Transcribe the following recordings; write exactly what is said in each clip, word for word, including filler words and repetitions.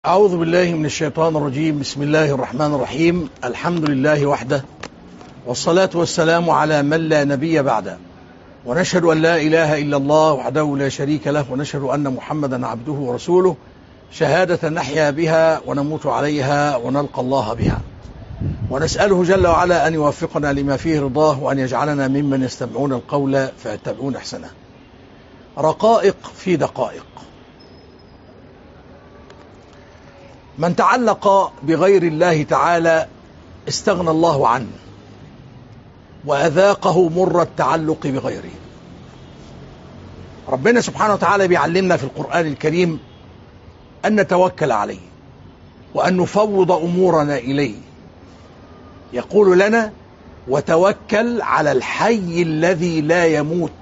أعوذ بالله من الشيطان الرجيم. بسم الله الرحمن الرحيم. الحمد لله وحده، والصلاة والسلام على من لا نبي بعده، ونشهد أن لا إله إلا الله وحده لا شريك له، ونشهد أن محمدا عبده ورسوله، شهادة نحيا بها ونموت عليها ونلقى الله بها، ونسأله جل وعلا أن يوفقنا لما فيه رضاه، وأن يجعلنا ممن يستمعون القول فيتبعون أحسنه. رقائق في دقائق. من تعلق بغير الله تعالى استغنى الله عنه، وأذاقه مر التعلق بغيره. ربنا سبحانه وتعالى بيعلمنا في القرآن الكريم أن نتوكل عليه، وأن نفوض أمورنا إليه. يقول لنا: وتوكل على الحي الذي لا يموت.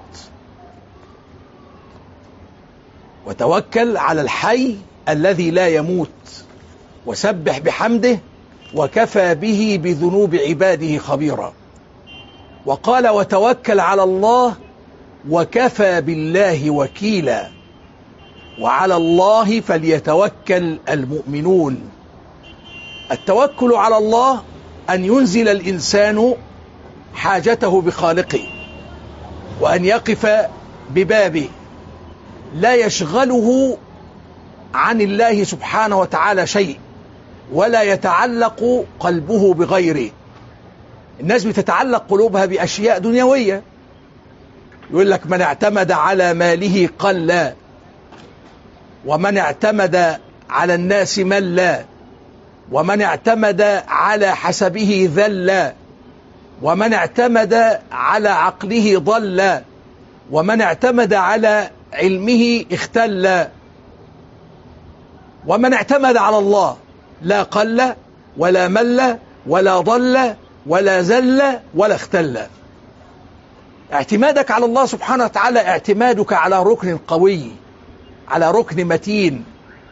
وتوكل على الحي الذي لا يموت، وسبح بحمده، وكفى به بذنوب عباده خبيرا. وقال: وتوكل على الله وكفى بالله وكيلا، وعلى الله فليتوكل المؤمنون. التوكل على الله أن ينزل الإنسان حاجته بخالقه، وأن يقف ببابه، لا يشغله عن الله سبحانه وتعالى شيء، ولا يتعلق قلبه بغيره. الناس بتتعلق قلوبها بأشياء دنيوية. يقول لك: من اعتمد على ماله قل، ومن اعتمد على الناس مل، ومن اعتمد على حسبه ذل، ومن اعتمد على عقله ضل، ومن اعتمد على علمه اختل، ومن اعتمد على الله لا قل ولا مل ولا ضل ولا زل ولا اختل. اعتمادك على الله سبحانه وتعالى اعتمادك على ركن قوي، على ركن متين.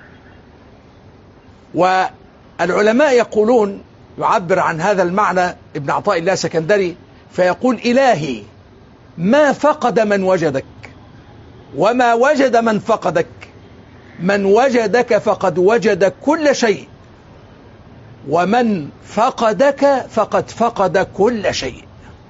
والعلماء يقولون، يعبر عن هذا المعنى ابن عطاء الله السكندري فيقول: إلهي ما فقد من وجدك، وما وجد من فقدك، من وجدك فقد وجد كل شيء، ومن فقدك فقد فقد كل شيء.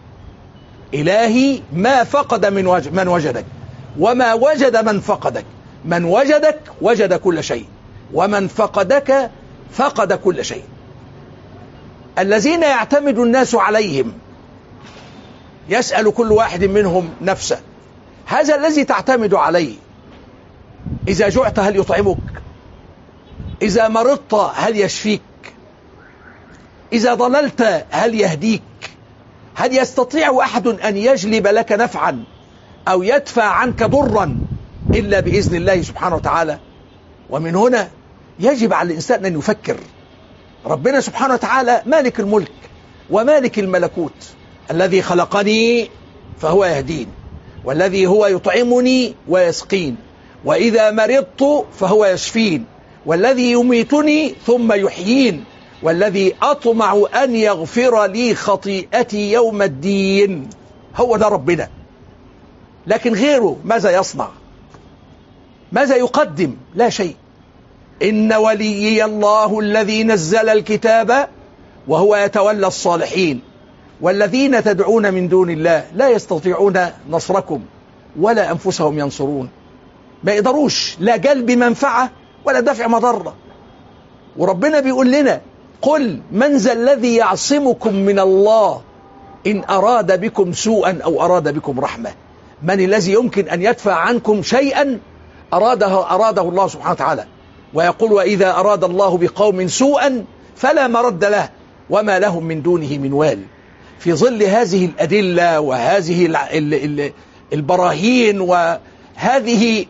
إلهي ما فقد من وجد من وجدك، وما وجد من فقدك، من وجدك وجد كل شيء، ومن فقدك فقد كل شيء. الذين يعتمد الناس عليهم، يسأل كل واحد منهم نفسه: هذا الذي تعتمد عليه إذا جعت هل يطعمك؟ إذا مرضت هل يشفيك؟ إذا ضللت هل يهديك؟ هل يستطيع أحد أن يجلب لك نفعا أو يدفع عنك ضرا إلا بإذن الله سبحانه وتعالى؟ ومن هنا يجب على الإنسان أن يفكر. ربنا سبحانه وتعالى مالك الملك ومالك الملكوت، الذي خلقني فهو يهدين، والذي هو يطعمني ويسقين، وإذا مرضت فهو يشفين، والذي يميتني ثم يحيين، والذي أطمع أن يغفر لي خطيئتي يوم الدين. هو ده ربنا. لكن غيره ماذا يصنع؟ ماذا يقدم؟ لا شيء. إن وليي الله الذي نزل الكتاب وهو يتولى الصالحين، والذين تدعون من دون الله لا يستطيعون نصركم ولا أنفسهم ينصرون. ما يقدروش لا جلب منفعة ولا دفع مضرة. وربنا بيقول لنا: قل من ذا الذي يعصمكم من الله إن أراد بكم سوءا أو أراد بكم رحمة؟ من الذي يمكن أن يدفع عنكم شيئا أراده, أراده الله سبحانه وتعالى؟ ويقول: وإذا أراد الله بقوم سوءا فلا مرد له وما لهم من دونه من وال. في ظل هذه الأدلة وهذه البراهين وهذه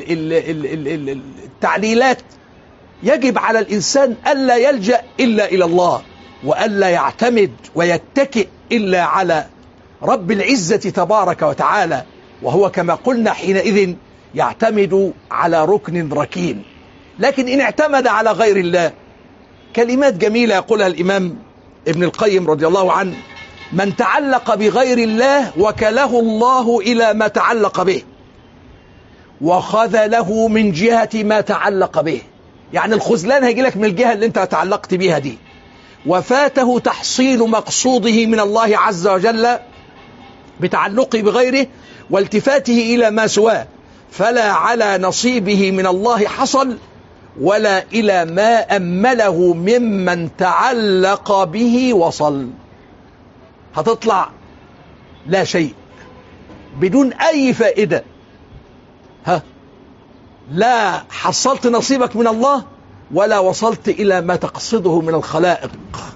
التعليلات، يجب على الإنسان ألا يلجأ إلا إلى الله، وألا يعتمد ويتكئ إلا على رب العزة تبارك وتعالى، وهو كما قلنا حينئذ يعتمد على ركن ركين. لكن إن اعتمد على غير الله، كلمات جميلة يقولها الإمام ابن القيم رضي الله عنه: من تعلق بغير الله وكله الله إلى ما تعلق به، وخذله من جهة ما تعلق به. يعني الخذلان هيجي لك من الجهة اللي انت تعلقت بيها دي. وفاته تحصيل مقصوده من الله عز وجل بتعلقه بغيره والتفاته إلى ما سواه، فلا على نصيبه من الله حصل ولا إلى ما أمله ممن تعلق به وصل. هتطلع لا شيء بدون أي فائدة. ها، لا حصلت نصيبك من الله ولا وصلت إلى ما تقصده من الخلائق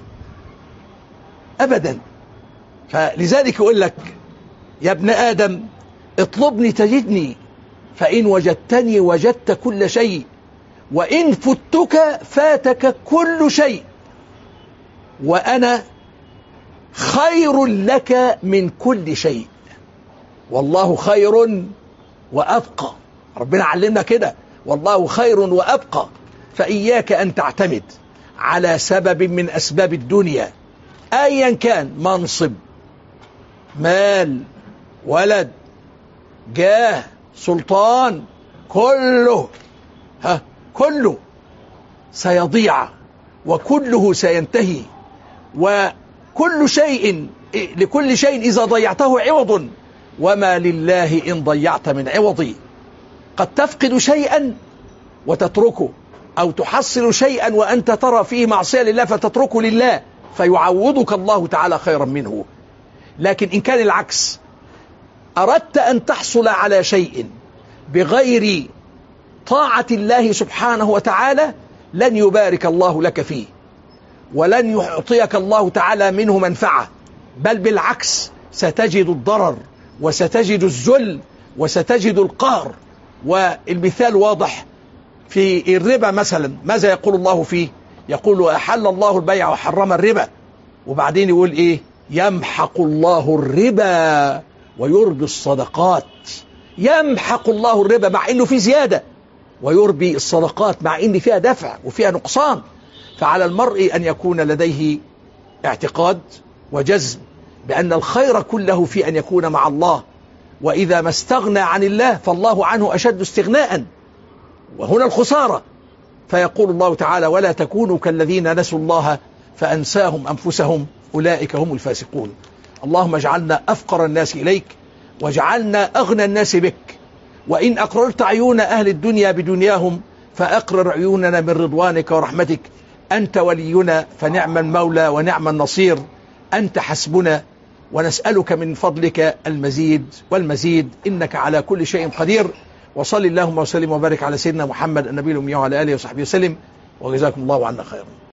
أبدا. فلذلك يقول لك يا ابن آدم اطلبني تجدني، فإن وجدتني وجدت كل شيء، وإن فتك فاتك كل شيء، وأنا خير لك من كل شيء، والله خير وأبقى. ربنا علمنا كده، والله خير وأبقى. فإياك أن تعتمد على سبب من أسباب الدنيا أيا كان، منصب، مال، ولد، جاه، سلطان، كله ها كله سيضيع وكله سينتهي، وكل شيء لكل شيء إذا ضيعته عوض، وما لله إن ضيعت من عوضي. قد تفقد شيئا وتتركه، أو تحصل شيئا وأنت ترى فيه معصية لله فتتركه لله فيعوضك الله تعالى خيرا منه. لكن إن كان العكس، أردت أن تحصل على شيء بغير طاعة الله سبحانه وتعالى، لن يبارك الله لك فيه ولن يعطيك الله تعالى منه منفعة، بل بالعكس ستجد الضرر وستجد الذل وستجد القهر. والمثال واضح في الربا مثلا، ماذا يقول الله فيه؟ يقول أحل الله البيع وحرم الربا، وبعدين يقول إيه؟ يمحق الله الربا ويربي الصدقات. يمحق الله الربا مع إنه في زيادة، ويربي الصدقات مع إن فيها دفع وفيها نقصان. فعلى المرء أن يكون لديه اعتقاد وجزم بأن الخير كله في أن يكون مع الله، وإذا ما استغنى عن الله فالله عنه أشد استغناء، وهنا الخسارة. فيقول الله تعالى ولا تكونوا كالذين نسوا الله فأنساهم أنفسهم أولئك هم الفاسقون. اللهم اجعلنا أفقر الناس إليك، واجعلنا أغنى الناس بك، وإن أقررت عيون أهل الدنيا بدنياهم فأقرر عيوننا من رضوانك ورحمتك. أنت ولينا فنعم المولى ونعم النصير، أنت حسبنا، ونسألك من فضلك المزيد والمزيد، إنك على كل شيء قدير. وصل اللهم وسلم وبارك على سيدنا محمد النبي الأمي وعلى آله وصحبه وسلم، وجزاكم الله عنا خيرا.